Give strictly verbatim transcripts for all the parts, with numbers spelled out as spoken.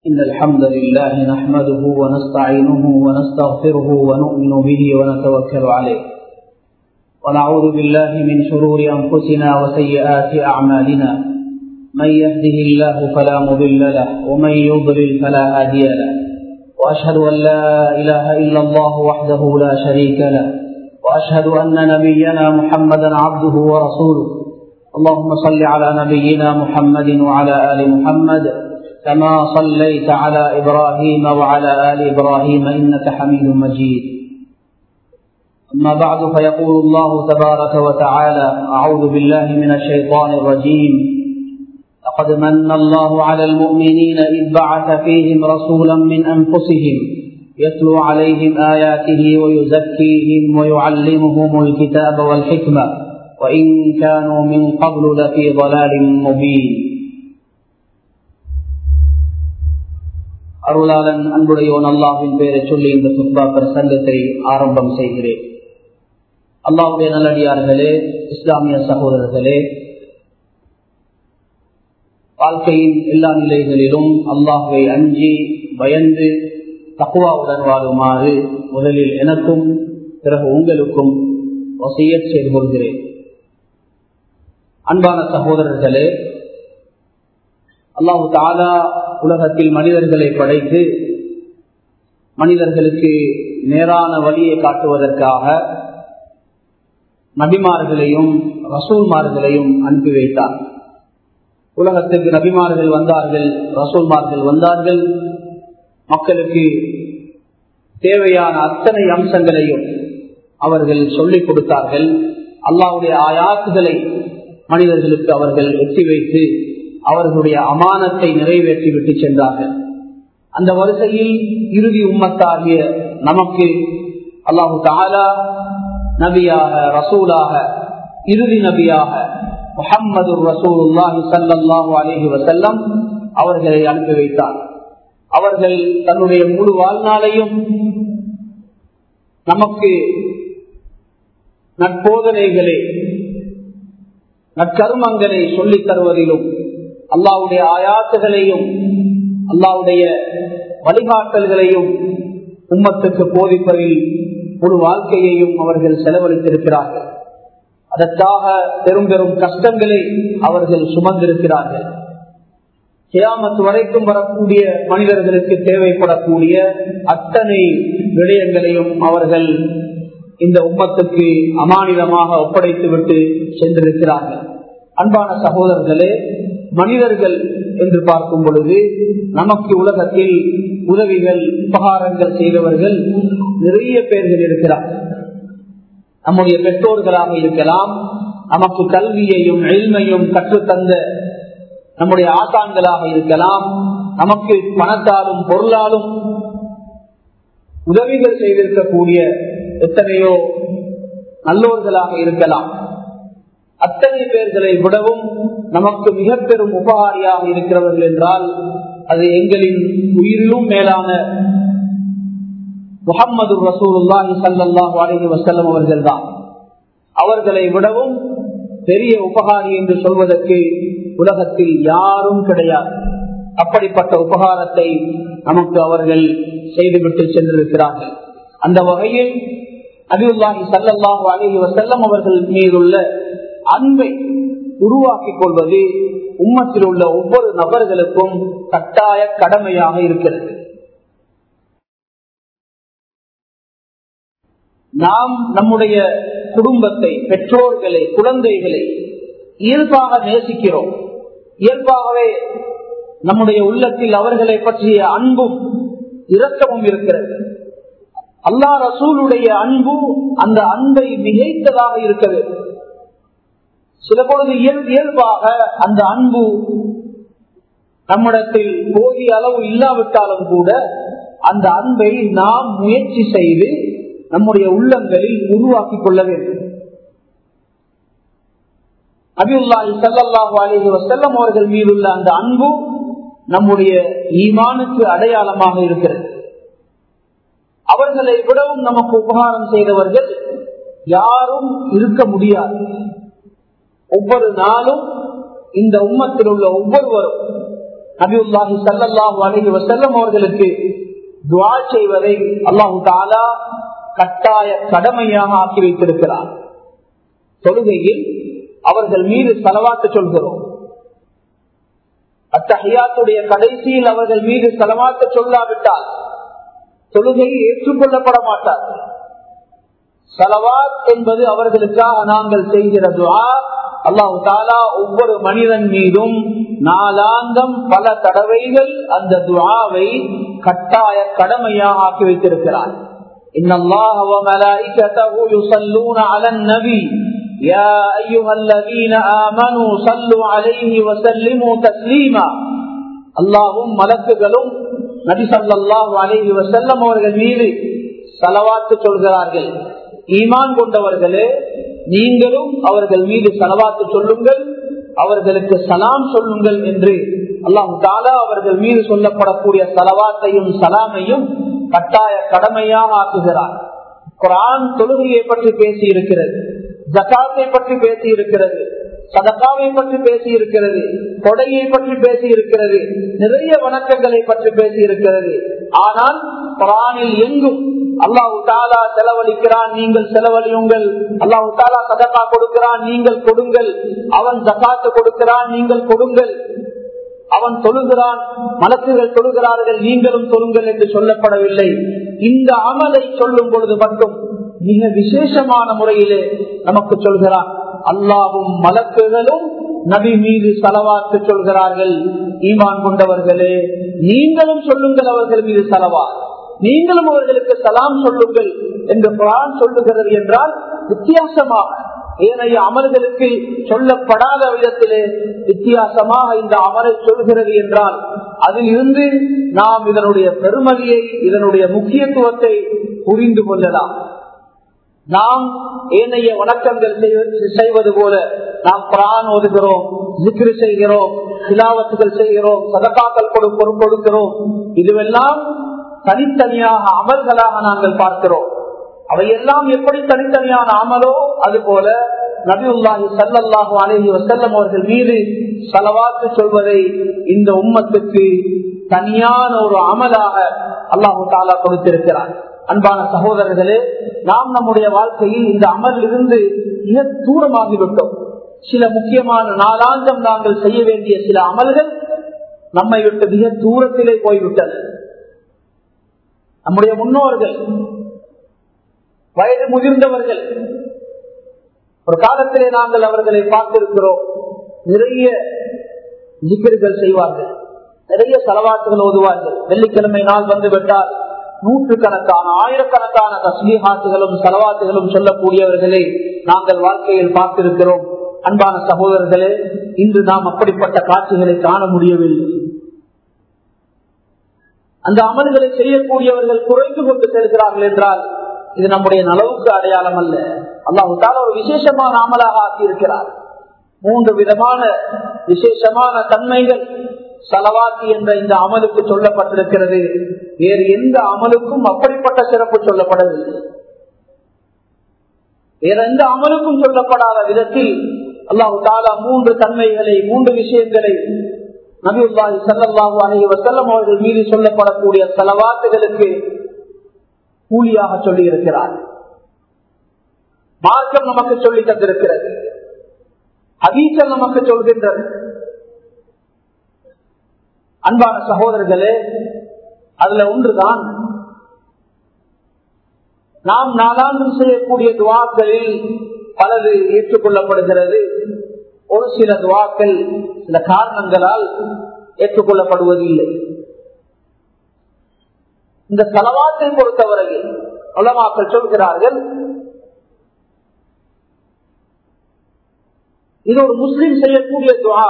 إن الحمد لله نحمده ونستعينه ونستغفره ونؤمن به ونتوكل عليه ونعوذ بالله من شرور أنفسنا وسيئات أعمالنا من يهده الله فلا مضل له ومن يضلل فلا هادي له وأشهد أن لا إله إلا الله وحده لا شريك له وأشهد أن نبينا محمدا عبده ورسوله اللهم صل على نبينا محمد وعلى آل محمد كما صليت على إبراهيم وعلى آل إبراهيم إنك حميد مجيد أما بعد فيقول الله تبارك وتعالى أعوذ بالله من الشيطان الرجيم لقد من الله على المؤمنين إذ بعث فيهم رسولا من أنفسهم يتلو عليهم آياته ويزكيهم ويعلمهم الكتاب والحكمة وإن كانوا من قبل لفي ضلال مبين அருளாளன் அன்புடையோன் அல்லாஹ்வின் பெயரை சொல்லி இந்த குத்பா பிரசங்கத்தை ஆரம்பம் செய்கிறேன். அல்லாஹ்வுடைய நல்லடியார்களே, இஸ்லாமிய சகோதரர்களே, வாழ்க்கையின் எல்லா நிலைகளிலும் அல்லாஹ்வை அஞ்சி பயந்து தக்வாவுடன் வாழுமாறு முதலில் எனக்கும் பிறகு உங்களுக்கும் வசியத் செய்து கொள்கிறேன். அன்பான சகோதரர்களே, அல்லாஹு தஆலா உலகத்தில் மனிதர்களை படைத்து மனிதர்களுக்கு நேரான வழியை காட்டுவதற்காக நபிமார்களையும் ரசூல்மார்களையும் அனுப்பி வைத்தார். உலகத்துக்கு நபிமார்கள் வந்தார்கள், ரசூல்மார்கள் வந்தார்கள். மக்களுக்கு தேவையான அத்தனை அம்சங்களையும் அவர்கள் சொல்லிக் கொடுத்தார்கள். அல்லாஹ்வுடைய ஆயாத்துகளை மனிதர்களுக்கு அவர்கள் எட்டி வைத்து அவர்களுடைய அமானத்தை நிறைவேற்றி விட்டு சென்றார்கள். அந்த வரிசையில் இறுதி உம்மத்தாகிய நமக்கு அல்லாஹு தஆலா நபியாக, ரசூலாக, இறுதி நபியாக முஹம்மது ரசூலுல்லாஹி ஸல்லல்லாஹு அலைஹி வஸல்லம் அவர்களை அனுப்பி வைத்தார். அவர்கள் தன்னுடைய முழு வாழ்நாளையும் நமக்கு நற்போதனைகளை, நற்கர்மங்களை சொல்லித் தருவதிலும் அல்லாஹ்வுடைய ஆயாத்துகளையும் அல்லாஹ்வுடைய வழிகாட்டல்களையும் உம்மத்துக்கு போதிப்பதில் ஒரு வாழ்க்கையையும் அவர்கள் செலவழித்திருக்கிறார்கள். அதற்காக பெரும் பெரும் கஷ்டங்களை அவர்கள் சுமந்திருக்கிறார்கள். கியாமத் வரைக்கும் வரக்கூடிய மனிதர்களுக்கு தேவைப்படக்கூடிய அத்தனை விடயங்களையும் அவர்கள் இந்த உம்மத்துக்கு அமானிதமாக ஒப்படைத்து விட்டு சென்றிருக்கிறார்கள். அன்பான சகோதரர்களே, மனிதர்கள் என்று பார்க்கும் பொழுது நமக்கு உலகத்தில் உதவிகள், உபகாரங்கள் செய்தவர்கள் நிறைய பேர்கள் இருக்கிறார்கள். நம்முடைய பெற்றோர்களாக இருக்கலாம், நமக்கு கல்வியையும் இல்மையும் கற்றுத்தந்த நம்முடைய ஆசான்களாக இருக்கலாம், நமக்கு பணத்தாலும் பொருளாலும் உதவிகள் செய்திருக்கக்கூடிய எத்தனையோ நல்லோர்களாக இருக்கலாம். அத்தனை பேர்களை விடவும் நமக்கு மிக பெரும் உபகாரியாக இருக்கிறவர்கள் என்றால் அது எங்களின் உயிரிலும் மேலான முஹம்மது ரசூலுல்லாஹி ஸல்லல்லாஹு அலைஹி வஸல்லம் அவர்கள் தான். அவர்களை விடவும் பெரிய உபகாரி என்று சொல்வதற்கு உலகத்தில் யாரும் கிடையாது. அப்படிப்பட்ட உபகாரத்தை நமக்கு அவர்கள் செய்துவிட்டு சென்றிருக்கிறார்கள். அந்த வகையில் நபியுல்லாஹி ஸல்லல்லாஹு அலைஹி வஸல்லம் அவர்கள் மீதுள்ள அன்பை உருவாக்கிக் கொள்வது உம்மத்தில் உள்ள ஒவ்வொரு நபர்களுக்கும் கட்டாய கடமையாக இருக்கிறது. நாம் நம்முடைய குடும்பத்தை, பெற்றோர்களை, குழந்தைகளை இயல்பாக நேசிக்கிறோம். இயல்பாகவே நம்முடைய உள்ளத்தில் அவர்களை பற்றிய அன்பும் இரக்கமும் இருக்கிறது. அல்லாஹ் ரசூலுடைய அன்பு அந்த அன்பை மிகைத்ததாக இருக்கிறது. சில பொழுது இயல்பாக அந்த அன்பு நம்மிடத்தில் போதிய அளவு இல்லாவிட்டாலும் கூட அந்த அன்பை நாம் முயற்சி செய்து நம்முடைய உள்ளங்களில் உருவாக்கிக் கொள்ள வேண்டும். நபியுல்லாஹி ஸல்லல்லாஹு அலைஹி வஸல்லம் அவர்கள் மீதுள்ள அந்த அன்பு நம்முடைய ஈமானுக்கு அடையாளமாக இருக்கிறது. அவர்களை விடவும் நமக்கு உபகாரம் செய்தவர்கள் யாரும் இருக்க முடியாது. ஒவ்வொரு நாளும் இந்த உம்மத்தில் உள்ள ஒவ்வொருவரும் நபியுல்லாஹி ஸல்லல்லாஹு அலைஹி வஸல்லம் அவர்களுக்கு துஆ செய்வதை அல்லாஹ் தஆலா கட்டாய கடமையாக ஆக்கி வைத்திருக்கிறார். தொழுகையில் அவர்கள் மீது ஸலவாத் சொல்கிறோம். அத்தஹியாத்துடைய கடைசியில் அவர்கள் மீது ஸலவாத் சொல்லாவிட்டால் தொழுகையை ஏற்றுக்கொள்ளப்பட மாட்டார். ஸலவாத் என்பது அவர்களுக்காக நாங்கள் செய்கிற துஆ. அல்லாஹ் தஆலா ஒவ்வொரு மனிதன் மீதும் நாளாந்தம் பல தடவைகள் அந்த துஆவை கட்டாய கடமையாக ஆக்கி வைத்திருக்கிறார். இன்னல்லாஹ வ மலாயிகத்தஹு யுஸல்லூன அலன் நபி யா அய்யுஹல்லதீன ஆமனூ ஸல்லு அலைஹி வ ஸல்லிமூ தஸ்லீமா. அல்லாஹ்வும் மலக்குகளும் நபி ஸல்லல்லாஹு அலைஹி வஸல்லம் அவர்கள் மீது ஸலவாத் சொல்கிறார்கள். ஈமான் கொண்டவர்களே, நீங்களும் அவர்கள் மீது ஸலவாத் சொல்லுங்கள், அவர்களுக்கு சலாம் சொல்லுங்கள் என்று அல்லாஹ் தஆலா அவர்கள் மீது சொல்லப்படக்கூடிய ஸலவாத்தையும் சலாமையும் கட்டாய கடமையாக ஆக்குகிறார். குர்ஆன் தொழுகையை பற்றி பேசி இருக்கிறது, ஜகாத்தை பற்றி பேசி இருக்கிறது, சதகாவை பற்றி பேசி இருக்கிறது, கொடையை பற்றி பேசி இருக்கிறது, நிறைய வணக்கங்களை பற்றி பேசி இருக்கிறது. ஆனால் குர்ஆனில் எங்கும் அல்லாஹ் தஆலா செலவழிக்கிறான், நீங்கள் செலவழியுங்கள். அல்லாஹ் தஆலா சதகா கொடுக்கிறான், நீங்கள் கொடுங்கள். அவன் ஜகாத்து கொடுக்கிறான், நீங்கள் கொடுங்கள். அவன் தொழுகிறான், மலக்குகள் தொழுகிறார்கள், நீங்களும் தொழுங்கள் என்று சொல்லப்படவில்லை. இந்த அமலை சொல்லும் பொழுது மட்டும் மிக விசேஷமான முறையிலே நமக்கு சொல்கிறான். அல்லாஹ்வும் மலக்குகளும் நபி மீது ஸலவாத் சொல்கிறார்கள். ஈமான் கொண்டவர்களே, நீங்களும் சொல்லுங்கள் அவர்கள் மீது ஸலவாத், நீங்களும் அவர்களுக்கு சலாம் சொல்லுங்கள் என்று குர்ஆன் சொல்லுகிறது என்றால் வித்தியாசமாக ஏனைய அமல்களுக்கு சொல்லப்படாத விதத்திலே வித்தியாசமாக இந்த அமலை சொல்கிறது என்றால் அதில் இருந்து நாம் இதனுடைய பெருமதியை, இதனுடைய முக்கியத்துவத்தை புரிந்து கொள்ளலாம். நாம் ஏனைய வணக்கங்கள் செய்வது போல நாம் குர்ஆன் ஓதுகிறோம், zikr செய்கிறோம், திலாவத்துகள் செய்கிறோம், சதகாக்கள் கொடுக்கிறோம். இதுவெல்லாம் தனித்தனியாக அமல்களாக நாங்கள் பார்க்கிறோம். அவையெல்லாம் எப்படி தனித்தனியான அமலோ அதுபோல நபியுல்லாஹி ஸல்லல்லாஹு அலைஹி வஸல்லம் அவர்கள் மீது ஸலவாத் சொல்வதை இந்த உம்மத்துக்கு தனியான ஒரு அமலாக அல்லாஹ் தஆலா கொடுத்திருக்கிறார். அன்பான சகோதரர்களே, நாம் நம்முடைய வாழ்க்கையில் இந்த அமலிலிருந்து மிக தூரமாகிவிட்டோம். சில முக்கியமான நாளாந்தம் நாங்கள் செய்ய வேண்டிய சில அமல்கள் நம்மை விட்டு மிக தூரத்திலே போய்விட்டது. நம்முடைய முன்னோர்கள், வயது முதிர்ந்தவர்கள், ஒரு காலத்திலே நாங்கள் அவர்களை பார்த்திருக்கிறோம். நிறைய ஜிக்ர்கள் செய்வார்கள், நிறைய ஸலவாத்துகள் ஓதுவார்கள். வெள்ளிக்கிழமை நாள் வந்துவிட்டால் நூற்றுக்கணக்கான ஆயிரக்கணக்கான தஸ்பீஹாத்துகளும் ஸலவாத்துகளும் சொல்லக்கூடியவர்களை நாங்கள் வாழ்க்கையில் பார்த்திருக்கிறோம். அன்பான சகோதரர்களே, இன்று நாம் அப்படிப்பட்ட காட்சிகளை காண முடியவில்லை. அந்த அமல்களை செய்யக்கூடியவர்கள் குறைந்து கொண்டு செல்கிறார்கள் என்றால் இது நம்முடைய நலவுக்கு அடையாளம் அல்ல. அல்லாஹ் தஆலா ஒரு விசேஷமான அமலாக ஆக்கியிருக்கிறார். மூன்று விதமான விசேஷமான தன்மைகள் ஸலவாத் என்ற இந்த அமலுக்கு சொல்லப்பட்டிருக்கிறது. வேறு எந்த அமலுக்கும் அப்படிப்பட்ட சிறப்பு சொல்லப்படவில்லை. வேற எந்த அமலுக்கும் சொல்லப்படாத விதத்தில் அல்லாஹ் தஆலா மூன்று தன்மைகளை, மூன்று விஷயங்களை நபியுல்லாஹி ஸல்லல்லாஹு அலைஹி வஸல்லம் அவர்கள் மீது சொல்லப்படக்கூடிய ஸலவாத்துகளுக்கு கூலியாக சொல்லி இருக்கிறார். மார்க்கம் நமக்கு சொல்லி தந்திருக்கிறது, ஹதீஸ்கள் நமக்கு சொல்கின்றது. அன்பான சகோதரர்களே, அதுல ஒன்றுதான் நாம் நாளாந்தம் செய்யக்கூடிய துஆக்களில் பலது ஏற்றுக்கொள்ளப்படுகிறது. ஒரு சில துஆக்கள் சில காரணங்களால் ஏற்றுக்கொள்ளப்படுவதில்லை. இந்த ஸலவாத்தை பொறுத்தவரையில் உலமாக்கள் சொல்கிறார்கள், இது ஒரு முஸ்லிம் செய்யக்கூடிய துஆ.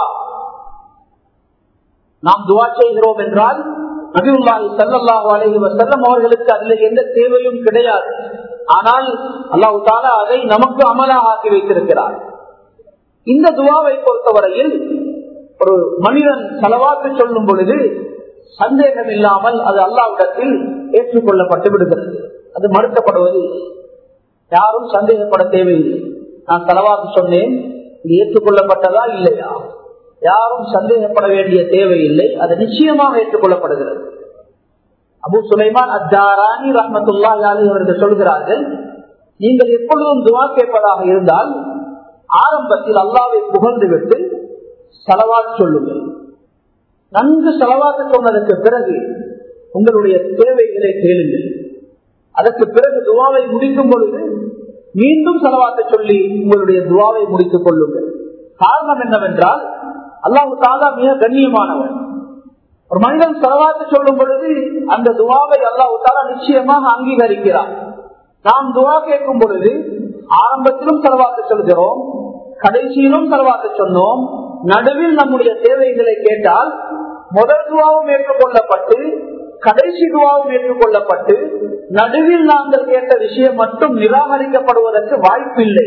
நாம் துஆ செய்கிறோம் என்றால் நபியுல்லாஹி ஸல்லல்லாஹு அலைஹி வஸல்லம் அவர்களுக்கு அதில் எந்த தேவையும் கிடையாது. ஆனால் அல்லாஹ் தஆலா அதை நமக்கு அமலாக ஆக்கி வைத்திருக்கிறார். இந்த துஆவை பொறுத்தவரையில் ஒரு மனிதன் ஸலவாத் சொல்லும் பொழுது சந்தேகம் இல்லாமல் அது அல்லாஹ்விடத்தில் ஏற்றுக்கொள்ளப்பட்டு விடுகிறது. அது மறுக்கப்படுவது யாரும் சந்தேகப்பட தேவையில்லை. நான் ஸலவாத் சொன்னேன், இது ஏற்றுக்கொள்ளப்பட்டதா இல்லையா யாரும் சந்தேகப்பட வேண்டிய தேவையில்லை, அது நிச்சயமாக ஏற்றுக்கொள்ளப்படுகிறது. அபு சுலைமான் அத்தாரானி ரஹ்மத்துல்லாஹி அலைஹி அவர்கள் சொல்கிறார்கள், நீங்கள் எப்பொழுதும் துஆ கேட்பதாக இருந்தால் ஆரம்பத்தில் அல்லாஹ்வை புகழ்ந்து விட்டு ஸலவாத் சொல்லுங்கள். நன்கு ஸலவாத் சொன்னதற்கு பிறகு உங்களுடைய தேவைகளை கேளுங்கள். அதற்கு பிறகு துஆவை முடிக்கும் பொழுது மீண்டும் ஸலவாத்தை சொல்லி உங்களுடைய துஆவை முடித்துக் கொள்ளுங்கள். காரணம் என்னவென்றால் அல்லாஹ் தஆலா மிக கண்ணியமானவர். ஒரு மனிதன் ஸலவாத்தை சொல்லும் பொழுது அந்த துஆவை அல்லாஹ் தஆலா நிச்சயமாக அங்கீகரிக்கிறார். நாம் துஆ கேட்கும் பொழுது ஆரம்பத்திலும் ஸலவாத்தை சொல்கிறோம், கடைசியிலும் ஸலவாத்தை சொன்னோம். நடுவில் நம்முடைய தேவைகளை கேட்டால் முதல் துஆவும் ஏற்றுக்கொள்ளப்பட்டு கடைசி துஆவும் ஏற்றுக்கொள்ளப்பட்டு நடுவில் நாங்கள் கேட்ட விஷயம் மட்டும் நிராகரிக்கப்படுவதற்கு வாய்ப்பில்லை.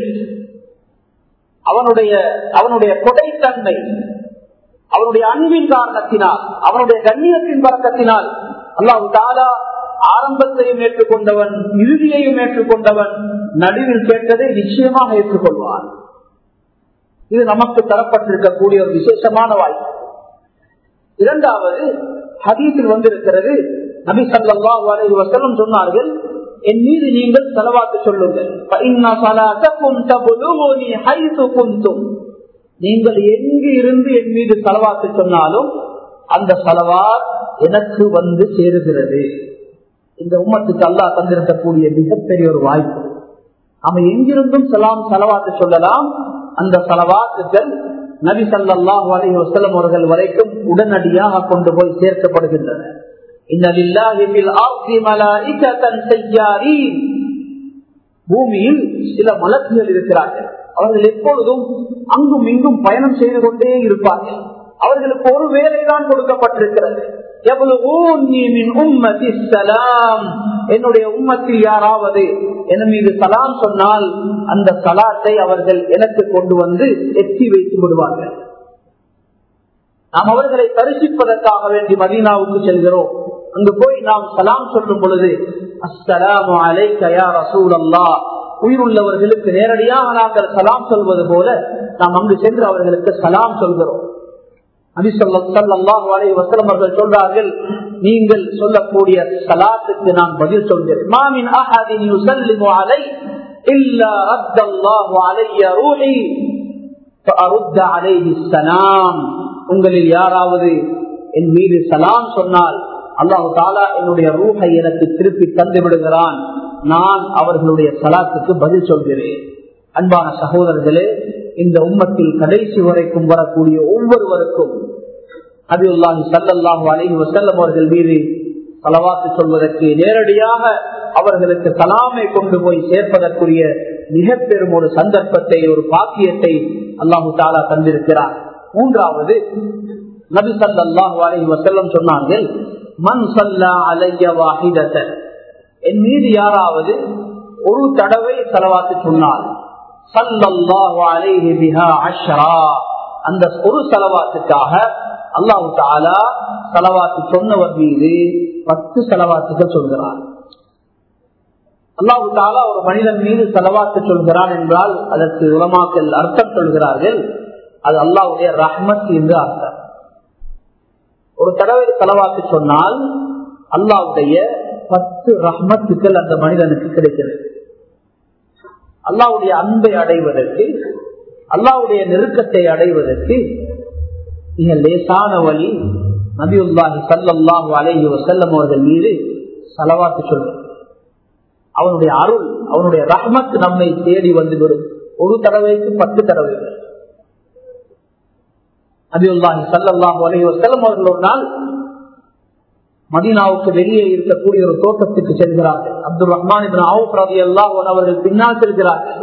அவனுடைய அவனுடைய கொடைத்தன்மை, அவனுடைய அன்பின் காரணத்தினால், அவனுடைய கண்ணியத்தின் பறக்கத்தினால் அல்லாஹ் தஆலா ஆரம்பத்தையும் ஏற்றுக்கொண்டவன், இறுதியையும் ஏற்றுக்கொண்டவன், நடுவில் கேட்டதை நிச்சயமாக ஏற்றுக்கொள்வான். இது நமக்கு தரப்பட்டிருக்கக்கூடிய ஒரு விசேஷமான வாய்ப்பு. இரண்டாவது ஹதீஸில் வந்திருக்கிறது, நபி ஸல்லல்லாஹு அலைஹி வஸல்லம் சொன்னார்கள், என் மீது நீங்கள் ஸலவாத் சொல்லுங்கள். ஃபஇன்ன ஸலாத்தக்கும் தபுலுகுனி ஹைது குன்தும். நீங்கள் எங்கு இருந்து என் மீது ஸலவாத் சொன்னாலும் அந்த ஸலவாத் எனக்கு வந்து சேருகிறது. இந்த உம்மத்துக்கு அல்லாஹ் தந்திருக்கக்கூடிய மிகப்பெரிய ஒரு வாய்ப்பு. நாம எங்கிருந்தும் சலாம் ஸலவாத் சொல்லலாம். அந்த ஸலவாத்துகள் நபி ஸல்லல்லாஹு அலைஹி வஸல்லம் அவர்கள் வரைக்கும் உடனடியாக கொண்டு போய் சேர்க்கப்படுகின்றன. இன்ன லில்லாஹி ஃபில் அர்தி மலாயிகத்தன் ஸய்யாரீன். பூமியில் சில மலக்குகள் இருக்கிறார்கள். அவர்கள் எப்பொழுதும் அங்கும் இங்கும் பயணம் செய்து கொண்டே இருப்பார்கள். அவர்களுக்கு ஒரு வேலைதான் கொடுக்கப்பட்டிருக்கிறது. என்னுடைய உம்மத்தில் யாராவது என் மீது சலாம் சொன்னால் அந்த சலாத்தை அவர்கள் எனக்கு கொண்டு வந்து எட்டி வைத்து விடுவார்கள். நாம் அவர்களை தரிசிப்பதற்காக வேண்டி மதீனாவுக்கு செல்கிறோம். அங்கு போய் நாம் சலாம் சொல்லும் பொழுது அஸ்ஸலாமு அலைக யா ரசூலல்லாஹ், உயிருள்ளவர்களுக்கு நேரடியாக நாங்கள் சலாம் சொல்வது போல நாம் அங்கு சென்று அவர்களுக்கு சலாம் சொல்கிறோம். நபி ஸல்லல்லாஹு அலைஹி வஸல்லம் அவர்கள் சொல்றார்கள், நீங்கள் சொல்லக்கூடிய ஸலாத்துக்கு நான் பதில் சொல்கிறேன். மா மின் அஹதின் யுஸல்லிமு அலை இல்லா ரத்தல்லாஹு அலைய ரூஹி ஃபஅருத்த அலைஹி ஸலாம். உங்களில் யாராவது என் மீது சலாம் சொன்னால் அல்லாஹ் தஆலா என்னுடைய ரூஹை எனக்கு திருப்பி தந்து விடுகிறான். நான் அவர்களுடைய ஸலாத்துக்கு பதில் சொல்கிறேன். அன்பான சகோதரர்களே, இந்த உம்மத்தில் கடைசி வரைக்கும் வரக்கூடிய ஒவ்வொருவருக்கும் நபியுல்லாஹி ஸல்லல்லாஹு அலைஹி வஸல்லம் அவர்கள் மீது ஸலவாத் சொல்வதற்கு, நேரடியாக அவர்களுக்கு சலாமை கொண்டு போய் சேர்ப்பதற்குரிய மிக பெரும் ஒரு சந்தர்ப்பத்தை, ஒரு பாக்கியத்தை அல்லாஹு தஆலா தந்திருக்கிறார். மூன்றாவது, நபி ஸல்லல்லாஹு அலைஹி வஸல்லம் சொன்னார்கள், மன் ஸல்லா அலைய வாஹிதத்தன், என் மீது யாராவது ஒரு தடவை ஸலவாத் சொன்னார், ஸல்லல்லாஹு அலைஹி பிஹா அஷ்ரா, அந்த ஒரு ஸலவாத்துக்காக அல்லாஹ் தஆலா ஸலவாத் சொன்னவர் மீது பத்து ஸலவாத்துகள் சொல்கிறார். அல்லாஹ் தஆலா ஒரு மனிதன் மீது ஸலவாத் சொல்கிறான் என்றால் அதற்கு உலமாக்கள் அர்த்தம் சொல்கிறார்கள், அது அல்லாஹ்வுடைய ரஹ்மத் என்று அர்த்தம். ஒரு தடவை ஸலவாத் சொன்னால் அல்லாஹ்வுடைய பத்து ரஹ்மத்துக்கள் அந்த மனிதனுக்கு கிடைக்கிறது. அல்லாஹ்வுடைய அன்பை அடைவதற்கு, அல்லாஹ்வுடைய நெருக்கத்தை அடைவதற்கு மிக லேசான வழி நபியுல்லாஹி ஸல்லல்லாஹு அலைஹி வஸல்லம் அவர்கள் மீது ஸலவாத் சொல்வது. அவனுடைய அருள், அவனுடைய ரஹ்மத் நம்மை தேடி வந்துவிடும். ஒரு தடவைக்கு பத்து தடவைகள். நபியுல்லாஹி ஸல்லல்லாஹு அலைஹி வஸல்லம் அவர்கள் ஒரு நாள் மதீனாவுக்கு வெளியே இருக்கக்கூடிய ஒரு தோட்டத்துக்கு செல்கிறார்கள். அப்துல் ரஹ்மான் இப்னு அவுஃப் ரலியல்லாஹு அன்ஹு அவர்கள் பின்னால் செல்கிறார்கள்.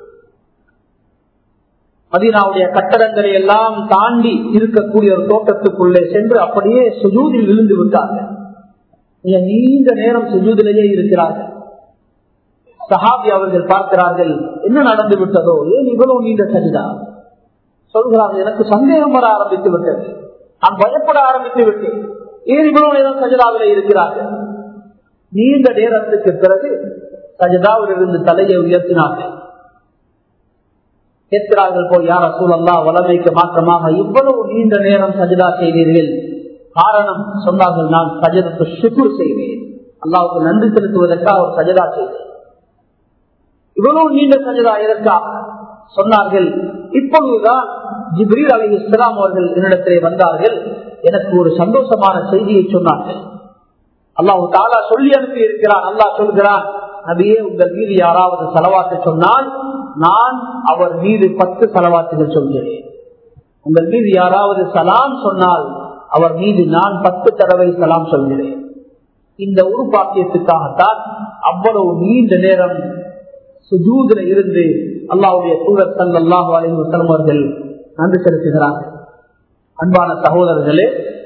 மதீனாவுடைய கட்டடங்களை எல்லாம் தாண்டி இருக்கக்கூடிய ஒரு தோட்டத்துக்குள்ளே சென்று அப்படியே சுஜூதில் விழுந்து விட்டார்கள். நீண்ட நேரம் சுஜூதிலேயே இருக்கிறார்கள். சஹாபி அவர்கள் பார்க்கிறார்கள், என்ன நடந்து விட்டதோ, ஏன் இவ்வளவு நீண்ட சஜிதா? சொல்கிறார்கள், எனக்கு சந்தேகம் வர ஆரம்பித்து விட்டது, நான் பயப்பட ஆரம்பித்து விட்டேன், ஏன் இவ்வளவு நேரம் சஜிதாவிலே இருக்கிறார்கள்? நீண்ட நேரத்துக்கு பிறகு சஜிதாவில் இருந்து தலையை உயர்த்தினார்கள். கேட்கிறார்கள், போய் யார் ரசூலல்லாஹ் வலமைக்கு மாற்றமாக இவ்வளவு நீண்ட நேரம் சஜிதா செய்தீர்கள்? காரணம் சொன்னார்கள், நான் சஜதத்து ஷுக்ர் செய்வேன், அல்லாஹ்வுக்கு நன்றி செலுத்துவதற்காக ஒரு சஜிதா செய்தேன். இவ்வளவு நீண்ட சஜிதா எதற்காக சொன்னார்கள்? இப்பொழுதுதான் ஜிப்ரீல் அலைஹிஸ்ஸலாம் அவர்கள் என்னிடத்திலே வந்தார்கள், எனக்கு ஒரு சந்தோஷமான செய்தியை சொன்னார்கள். அல்லாஹ் தஆலா சொல்லி அனுப்பி இருக்கிறான். அல்லாஹ் சொல்கிறான், நபியே, உங்கள் மீது யாராவது ஸலவாத்து சொன்னால் நான் அவர் மீது பத்து ஸலவாத்துகள் சொல்கிறேன். உங்கள் மீது யாராவது சலாம் சொன்னால் அவர் மீது நான் பத்து தடவை சலாம் சொல்கிறேன். இந்த ஒரு பாக்கியத்துக்காகத்தான் அவ்வளவு நீண்ட நேரம் சுஜூதில் இருந்து அல்லாஹ்வுடைய தூதர் ஸல்லல்லாஹு அலைஹி வஸல்லம் அவர்கள் நன்றி செலுத்துகிறார்கள். அன்பான சகோதரர்களே,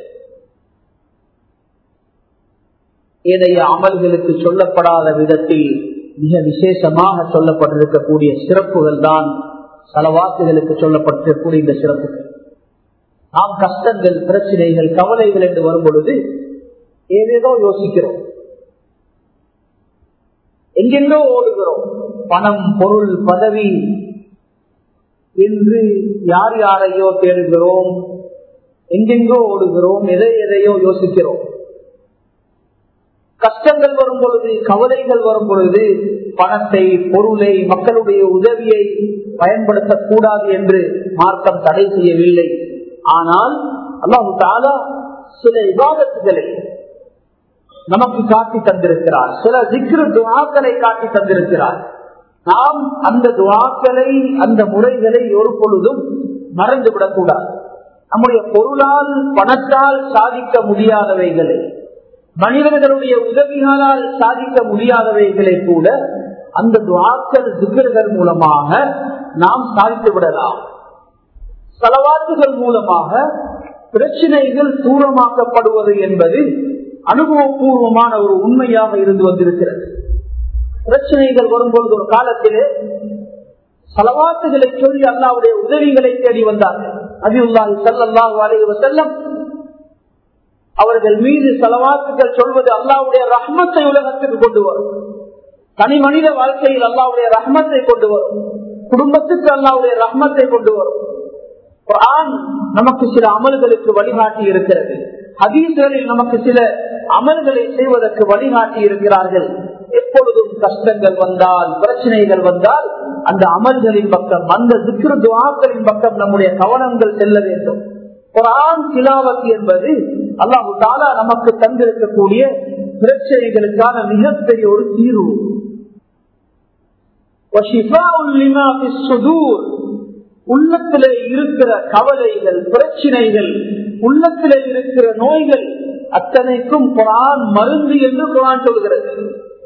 ஏனைய அமல்களுக்கு சொல்லப்படாத விதத்தில் மிக விசேஷமாக சொல்லப்பட்டிருக்கக்கூடிய சிறப்புகள் தான் ஸலவாத்துகளுக்கு சொல்லப்பட்டிருக்கக்கூடிய இந்த சிறப்புகள். நாம் கஷ்டங்கள், பிரச்சனைகள், கவலைகள் என்று வரும் பொழுது ஏதேதோ யோசிக்கிறோம், எங்கெங்கோ ஓடுகிறோம். பணம், பொருள், பதவி என்று யார் யாரையோ தேடுகிறோம், எங்கெங்கோ ஓடுகிறோம், எதை எதையோ யோசிக்கிறோம். கஷ்டங்கள் வரும் பொழுது, கவலைகள் வரும் பொழுது பணத்தை, பொருளை, மக்களுடைய உதவியை பயன்படுத்தக்கூடாது என்று மார்க்கம் தடை செய்யவில்லை. ஆனால் அல்லாஹ் தஆலா சில இபாதத்துகளை நமக்கு காட்டி தந்திருக்கிறார், சில திக்ரு துஆக்களை காட்டி தந்திருக்கிறார். நாம் அந்த துஆக்களை, அந்த முறைகளை ஒரு பொழுதும் மறந்துவிடக் கூடாது. நம்முடைய பொருளால், பணத்தால் சாதிக்க முடியாதவைகளை, மனிதர்களுடைய உதவிகளால் சாதிக்க முடியாதவைகளை கூட அந்த துஆக்கள், திக்ர்கள் மூலமாக நாம் சாதித்து விடலாம். ஸலவாத்துகள் மூலமாக பிரச்சனைகள் தூரமாக்கப்படுவது என்பது அனுபவபூர்வமான ஒரு உண்மையாக இருந்து வந்திருக்கிறது. பிரச்சனைகள் வரும்பொழுது ஒரு காலத்திலே ஸலவாத்துகளை சொல்லி அல்லாஹ்வுடைய உதவிகளை தேடி வந்தார்கள். நபியுல்லாஹி ஸல்லல்லாஹு அலைஹி வஸல்லம் அவர்கள் மீது ஸலவாத்துகள் சொல்வது அல்லாஹ்வுடைய ரஹ்மத்தை உலகத்துக்கு கொண்டு வரும். தனி மனித வாழ்க்கையில் அல்லாஹ்வுடைய ரஹ்மத்தை கொண்டு வரும், குடும்பத்துக்கு அல்லாஹ்வுடைய ரஹ்மத்தை கொண்டு வரும். குர்ஆன் நமக்கு சில அமல்களுக்கு வழிகாட்டி இருக்கிறது, ஹதீஸ்களில் நமக்கு சில அமல்களை செய்வதற்கு வழிகாட்டி இருக்கிறார்கள். எப்பொழுதும் கஷ்டங்கள் வந்தால், பிரச்சனைகள் வந்தால் அந்த அமல்களின் பக்கம், அந்த திக்ரு துஆக்களின் பக்கம் நம்முடைய கவனங்கள் செல்ல வேண்டும். குர்ஆன் திலாவத் என்பது அல்லாஹ் தஆலா நமக்கு தந்திருக்கக்கூடிய பிரச்சனைகளுக்கான மிகப்பெரிய ஒரு தீர்வு. வஷிஃபாஉல் லிமா ஃபிஸ் சுதூர், உள்ளத்திலே இருக்கிற கவலைகள், பிரச்சனைகள், உள்ளத்திலே இருக்கிற நோய்கள் அத்தனைக்கும் குர்ஆன் மருந்து என்று குர்ஆன் சொல்கிறது.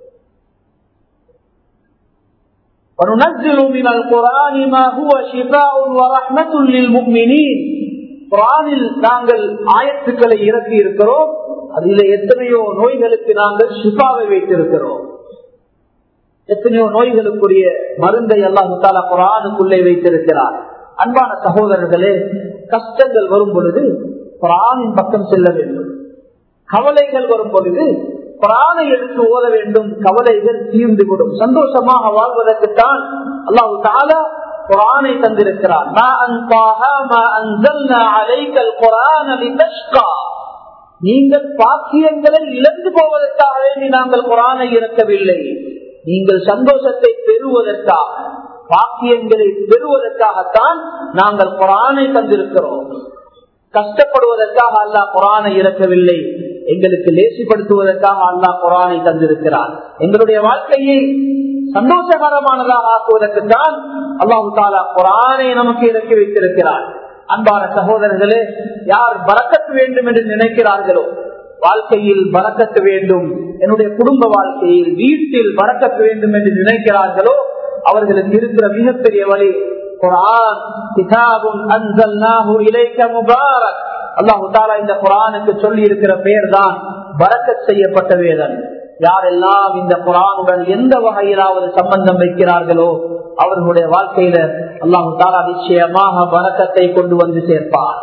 وَنُنَزِّلُ مِنَ الْقُرْآنِ مَا هُوَ شِفَاءٌ وَرَحْمَةٌ لِلْمُؤْمِنِينَ. குர்ஆனில் நாங்கள் ஆயத்துக்களை இறக்கி இருக்கிறோம், அதில் எத்தனையோ நோய்களுக்கு நாங்கள் ஷிஃபாவை வைத்திருக்கிறோம். எத்தனையோ நோய்களுக்குரிய மருந்தை அல்லாஹ் தஆலா குர்ஆனுக்குள்ளே வைத்திருக்கிறார். அன்பான சகோதரர்களே, கஷ்டங்கள் வரும் பொழுது குர்ஆனின் பக்கம் செல்ல வேண்டும். கவலைகள் வரும் பொழுது குர்ஆனை எடுத்து ஓத வேண்டும். கவலைகள் தீர்ந்துவிடும். சந்தோஷமாக வாழ்வதற்குத்தான் அல்லாஹ் தஆலா குர்ஆனை தந்திருக்கிறார். மா அன்காஹா மா அன்ஸல்னா அலைக்கல் குர்ஆன லிதஷ்கா, நீங்கள் பாக்கியங்களை இழந்து போவதற்காக வேண்டி நாங்கள் குர்ஆனை இறக்கவில்லை, நீங்கள் சந்தோஷத்தை பெறுவதற்காக, பாக்கியங்களை பெறுவதற்காகத்தான் நாங்கள் குர்ஆனை தந்திருக்கிறோம். கஷ்டப்படுவதற்காக அல்லாஹ் குர்ஆனை இறக்கவில்லை, எங்களுக்கு லேசிப்படுத்துவதற்காக அல்லாஹ் குர்ஆனை தந்திருக்கிறார். எங்களுடைய வாழ்க்கையை சந்தோஷகரமானதாக ஆக்குவதற்குத்தான் அல்லாஹ் தஆலா குர்ஆனை நமக்கு இறக்கி வைத்திருக்கிறார். அன்பான சகோதரர்களே, யார் பரக்கத் வேண்டும் என்று நினைக்கிறார்களோ, வாழ்க்கையில் பரக்கத் வேண்டும், என்னுடைய குடும்ப வாழ்க்கையில், வீட்டில் பரக்கத் வேண்டும் என்று நினைக்கிறார்களோ, அவர்களுக்கு இருக்கிற மிகப்பெரிய வழி குர்ஆன். கிதாபுன் அன்ஸல்னாஹு இலைக முபாரக். அல்லாஹ் தஆலா இந்த குர்ஆனுக்கு சொல்லி இருக்கிற பெயர் தான் பரக்கத் செய்யப்பட்ட வேதம். யாரெல்லாம் இந்த குர்ஆனுடன் எந்த வகையிலாவது சம்பந்தம் வைக்கிறார்களோ அவர்களுடைய வாழ்க்கையில அல்லாஹ் தஆலா நிச்சயமாக பரக்கத்தை கொண்டு வந்து சேர்ப்பார்.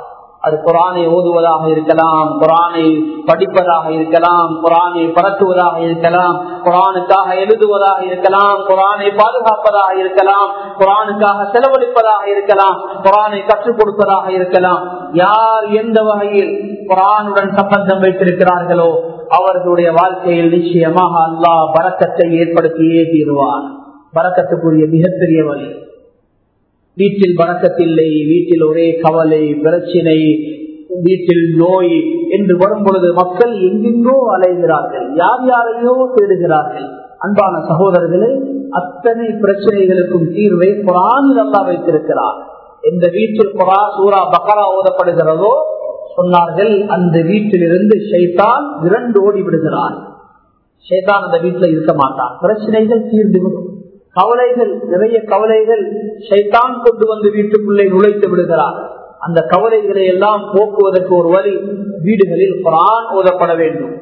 அது குர்ஆனை ஓதுவதாக இருக்கலாம், குர்ஆனை படிப்பதாக இருக்கலாம், குர்ஆனை பரத்துவதாக இருக்கலாம், குர்ஆனுக்காக எழுதுவதாக இருக்கலாம், குர்ஆனை பாதுகாப்பதாக இருக்கலாம், குர்ஆனுக்காக செலவழிப்பதாக இருக்கலாம், குர்ஆனை கற்றுக் கொடுப்பதாக இருக்கலாம். யார் எந்த வகையில் குர்ஆனுடன் சம்பந்தம் வைத்திருக்கிறார்களோ அவர்களுடைய வாழ்க்கையில் நிச்சயமாக அல்லாஹ் பரக்கத்தை ஏற்படுத்தியே தீருவான். பரக்கத்துக்குரிய மிகப்பெரிய வழி. வீட்டில் பரக்கத்தில்லை, வீட்டில் ஒரே கவலை, பிரச்சினை, வீட்டில் நோய் என்று வரும் பொழுது மக்கள் எங்கெங்கோ அலைகிறார்கள், யார் யாரையோ தேடுகிறார்கள். அன்பான சகோதரர்களே, அத்தனை பிரச்சனைகளுக்கும் தீர்வை குர்ஆனில் அல்லாஹ் வைத்திருக்கிறார். எந்த வீட்டில் குர்ஆன் சூரா பக்ரா ஓதப்படுகிறதோ சொன்னார்கள், அந்த வீட்டிலிருந்து ஷைத்தான் விரண்டு ஓடி விடுகிறான். ஷைத்தான் அந்த வீட்டில் இருக்க மாட்டான். பிரச்சனைகள் தீர்ந்துவிடும். கவலைகள், நிறைய கவலைகள் ஷைத்தான் கொண்டு வந்து வீட்டுக்குள்ளே நுழைத்து விடுகிறார். அந்த கவலைகளை எல்லாம் போக்குவதற்கு ஒரு வழி, வீடுகளில் குர்ஆன் ஓதப்பட வேண்டும்.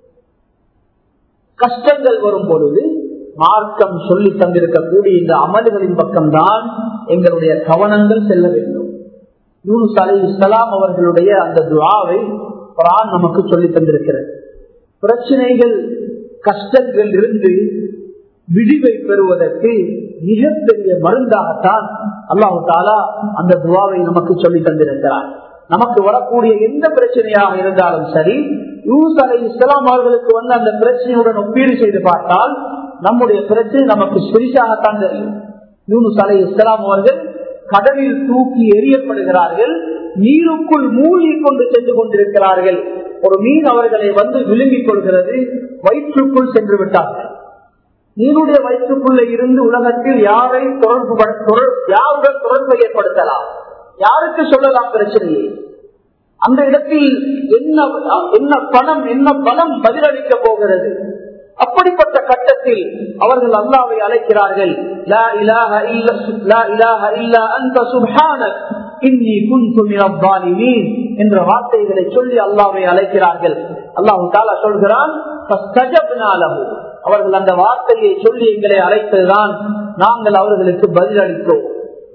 கஷ்டங்கள் வரும் பொழுது மார்க்கம் சொல்லி தந்திருக்கக்கூடிய இந்த அமல்களின் பக்கம்தான் எங்களுடைய கவனங்கள் செல்ல வேண்டும். யூனுஸ் அலைஹிஸ்ஸலாம் அவர்களுடைய அந்த துஆவை குர்ஆன் நமக்கு சொல்லி தந்திருக்கிறது. பிரச்சனைகள், கஷ்டங்கள் இருந்து விடிவை பெறுவதற்கு மிகப்பெரிய மருந்தாகத்தான் அல்லாஹு தஆலா அந்த துஆவை நமக்கு சொல்லி தந்திருக்கிறார். நமக்கு வரக்கூடிய எந்த பிரச்சனையாக இருந்தாலும் சரி, யூனுஸ் அலைஹிஸ்ஸலாம் அவர்களுக்கு வந்து அந்த பிரச்சனையுடன் ஒப்பீடு செய்து பார்த்தால் நம்முடைய பிரச்சனை நமக்கு சிறிசாகத்தான் தெரியும். யூனுஸ் அலைஹிஸ்ஸலாம் அவர்கள் கடலில் தூக்கி எறியப்படுகிறார்கள், நீருக்குள் மூழ்கி கொண்டு சென்று கொண்டிருக்கிறார்கள். ஒரு மீன் அவர்களை வந்து விழுங்கிக் கொள்கிறது, வயிற்றுக்குள் சென்று விட்டார்கள். நீருடைய வயிற்றுக்குள்ள இருந்து உலகத்தில் யாரை தொடர்பு யாருடன் தொடர்பை ஏற்படுத்தலாம், யாருக்கு சொல்லலாம் பிரச்சனையை? அந்த இடத்தில் என்ன என்ன பணம், என்ன பணம் பதிலளிக்க போகிறது? அப்படிப்பட்ட கட்டத்தில் அவர்கள் அல்லாஹ்வை அழைக்கிறார்கள். லா இலாஹ இல்ல லா இலாஹ இல்லா அன்த சுப்ஹானக் இன்னி குன்து மினல் ஸாலிமீன் என்ற வார்த்தைகளை சொல்லி அல்லாஹ்வை அழைக்கிறார்கள். அல்லாஹ் தஆலா சொல்கிறான், ஃபஸ்தஜப்னா லஹு, அவர்கள் அந்த வார்த்தையை சொல்லி எங்களை அழைத்ததுதான் நாங்கள் அவர்களுக்கு பதிலளித்தோம்.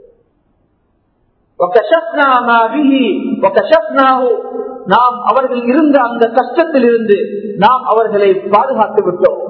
நாம் அவர்கள் இருந்த அந்த கஷ்டத்தில் இருந்து நாம் அவர்களை பாதுகாத்து விட்டோம்.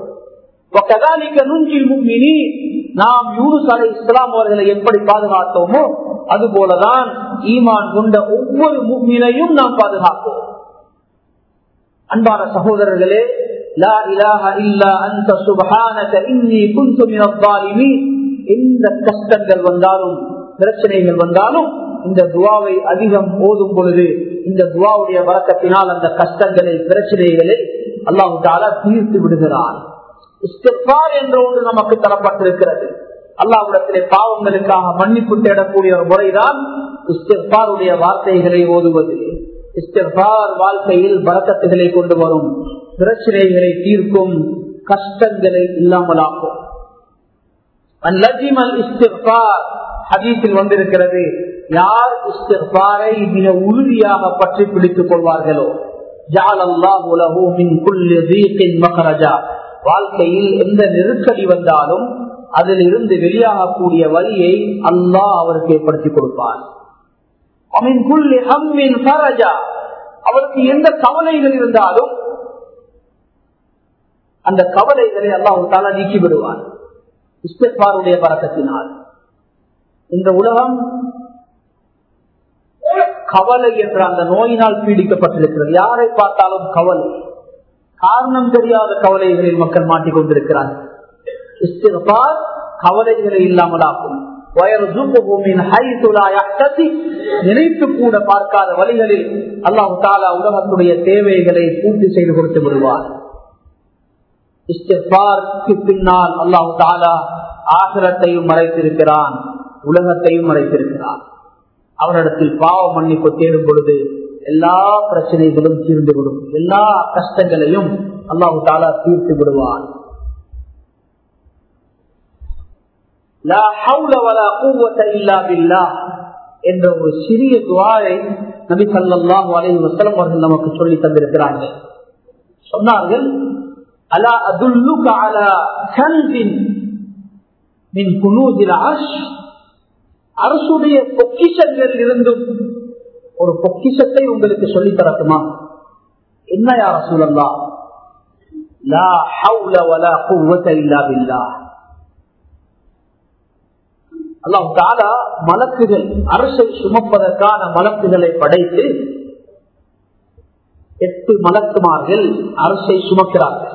நாம் யூனுஸ் அலைஹிஸ்ஸலாம் அவர்களை எப்படி பாதுகாத்தோமோ அதுபோலதான் ஈமான் கொண்ட ஒவ்வொரு முஃமினையும் நாம் பாதுகாப்போம். அன்பான சகோதரர்களே, லா இலாஹ இல்லா அன்த சுப்ஹானக இன்னி குன்து மினல் ஸாலிமீன், எந்த கஷ்டங்கள் வந்தாலும் பிரச்சனைகள் வந்தாலும் இந்த துஆவை அதிகம் ஓதும் பொழுது இந்த துஆவுடைய பரக்கத்தினால் அந்த கஷ்டங்களை, பிரச்சனைகளை அல்லாஹ் தஆலா தீர்த்து விடுகிறான். இஸ்திக்ஃபார் என்ற ஒன்று நமக்கு தரப்பட்டிருக்கிறது. அல்லாஹ்விடத்திலே பாவங்களுக்காக மன்னிப்பு தேடக்கூடிய ஒரு முறைதான் இஸ்திக்ஃபாருடைய வார்த்தைகளை ஓதுவது. இஸ்திக்ஃபார் வாழ்க்கையில் பரக்கத்துகளை கொண்டு வரும், பிரச்சனைகளை தீர்க்கும், கஷ்டங்களை இல்லாமலாக்கும். அன்லஜிமல் இஸ்திக்ஃபார் ஹதீஸில் வந்திருக்கிறது, யார் இஸ்திக்ஃபாரை மிக உறுதியாக பற்றி பிடித்துக் கொள்வார்களோ ஜஅலல்லாஹு லஹு மின் குல்லி தீகின் மக்ரஜா, வாழ்க்கையில் எந்த நெருக்கடி வந்தாலும் அதில் இருந்து வெளியாகக்கூடிய வழியை அல்லாஹ் அவருக்கு ஏற்படுத்தி கொடுப்பார். மின் குல்லி ஹம்மின் ஃபரஜா, அவருக்கு எந்த கவலைகள் இருந்தாலும் அந்த கவலைகளை அல்லாஹ் தஆலா நீக்கி விடுவார் இஸ்திக்ஃபாருடைய பரக்கத்தினால். இந்த உலகம் கவலை என்ற அந்த நோயினால் பீடிக்கப்பட்டிருக்கிறது. யாரை பார்த்தாலும் கவலை, காரணம் தெரியாத கவலைகளில் மக்கள் மாட்டிக்கொண்டிருக்கிறார்கள். இஸ்திக்ஃபார் கவலைகளை இல்லாமலாக்கும். நினைத்து கூட பார்க்காத வழிகளில் அல்லாஹ் தஆலா உலகத்துடைய தேவைகளை பூர்த்தி செய்து கொடுத்து விடுவார். இஸ்திக்ஃபாருக்கு பின்னால் அல்லாஹ் தஆலா ஆகிரத்தையும் மறைத்திருக்கிறான், உலகத்தையும் மறைத்திருக்கிறான். அவரிடத்தில் பாவ மன்னிப்பு தேடும் பொழுது எல்லா பிரச்சனைகளும் தீர்ந்து விடும், எல்லா கஷ்டங்களையும் அல்லாஹ் தஆலா தீர்த்து விடுவான். லா ஹவுல வலா குவத இல்லா பில்லாஹ் என்ற ஒரு சிறிய துஆவை நபி ஸல்லல்லாஹு அலைஹி வஸல்லம் அவர்கள் நமக்கு சொல்லி தந்திருக்கிறார்கள். சொன்னார்கள், அலா அதுல்லுக அலா கன்ஸின் மின் குனூஸில் அர்ஷ், அரசுடைய பொக்கிஷங்கள் இருந்தும் ஒரு பொக்கிஷத்தை உங்களுக்கு சொல்லி தரட்டுமா? என்ன யா ரசூலல்லாஹ்? லா ஹவ்ல வலா குவத இல்லா பில்லாஹ். அல்லாஹ் தஆலா மலக்குகள் அரசை சுமப்பதற்கான மலக்குகளை படைத்து எட்டு மலக்குமார்கள் அரசை சுமக்கிறார்கள்.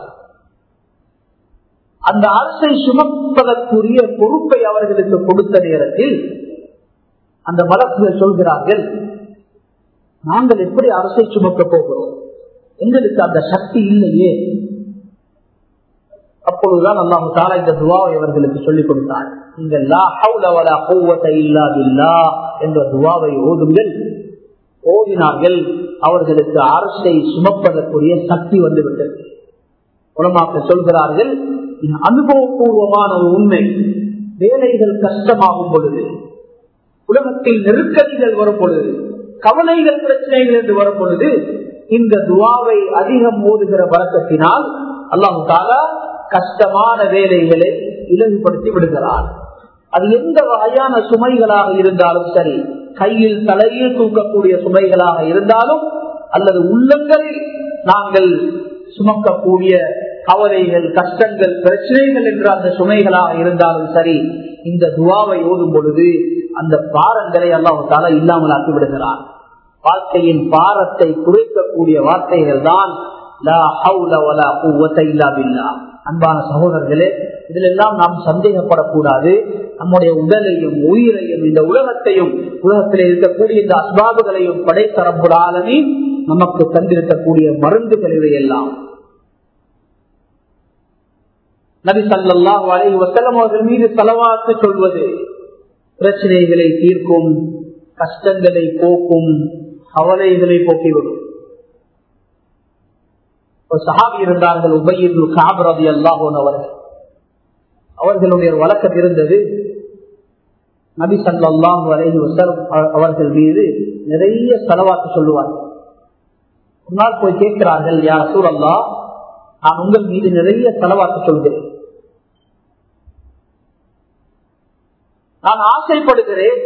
அந்த அரசை சுமப்பதற்குரிய பொறுப்பை அவர்களுக்கு கொடுத்த நேரத்தில் அந்த மலக்குகள் சொல்கிறார்கள், நாங்கள் எப்படி அரசை சுமக்க போகிறோம், எங்களுக்கு அந்த சக்தி இல்லையே. அப்பொழுதுதான் அல்லாஹ் தஆலா இந்த துஆவை அவர்களுக்கு சொல்லிக் கொடுத்தார். நீங்கள் லா ஹவ்ல வலா குவத இல்லா பில்லாஹ் என்ற துஆவை ஓதுங்கள். ஓதினார்கள். அவர்களுக்கு அரசை சுமப்பதற்குரிய சக்தி வந்துவிட்டது. உலமாக்கள் சொல்கிறார்கள், இது அனுபவபூர்வமான ஒரு உண்மை. வேலைகள் கஷ்டமாகும் பொழுது, உலகத்தில் நெருக்கடிகள் வரும் பொழுது, கவலைகள் பிரச்சனைகள் என்று வரும் பொழுது, இந்த துஆவை அதிகம் ஓதுகிற பழக்கத்தினால் அல்லாஹ் தஆலா கஷ்டமான வேலைகளை இலகுபடுத்தி விடுகிறார். அது எந்த வகையான சுமைகளாக இருந்தாலும் சரி, கையில் தலையில் தூக்கக்கூடிய சுமைகளாக இருந்தாலும் அல்லது உள்ளங்களில் நாங்கள் சுமக்கக்கூடிய கவலைகள், கஷ்டங்கள், பிரச்சனைகள் என்ற அந்த சுமைகளாக இருந்தாலும் சரி, இந்த துஆவை ஓதும் பொழுது அந்த பாரங்களை அல்லாஹ் தஆலா இல்லாமல் ஆக்கி விடுகிறார். வாழ்க்கையின் பாரத்தை குறைக்கக்கூடிய வார்த்தைகள் தான் லா ஹவ்ல வலா குவத இல்லா பில்லாஹ். அன்பான சகோதரர்களே, இதிலெல்லாம் நாம் சந்தேகப்படக்கூடாது. நம்முடைய உடலையும் உயிரையும் இந்த உலகத்தையும் உலகத்தில் இருக்கக்கூடிய இந்த அஸ்பாபுகளையும் படைத்த ரப்புல் ஆலமீன் நமக்கு தந்திருக்கக்கூடிய மருந்துகள் இவையெல்லாம். நபி ஸல்லல்லாஹு அலைஹி வஸல்லம் அவர்கள் மீது ஸலவாத் சொல்வது பிரச்சனைகளை தீர்க்கும், கஷ்டங்களை போக்கும், கவலைகளை போக்கிவிடும். ஒரு சஹாபி இருந்தார்கள், உபய் இப்னு கஅப் ரலியல்லாஹு அன்ஹு அவர்கள். அவர்களுடைய வழக்கம் இருந்தது, நபி ஸல்லல்லாஹு அலைஹி வஸல்லம் அவர்கள் மீது நிறைய ஸலவாத் சொல்லுவார்கள். ஒரு நாள் போய் கேட்கிறார்கள், யா ரசூலல்லாஹ், நான் உங்கள் மீது நிறைய ஸலவாத் சொல்கிறேன், நான் ஆசைப்படுகிறேன்,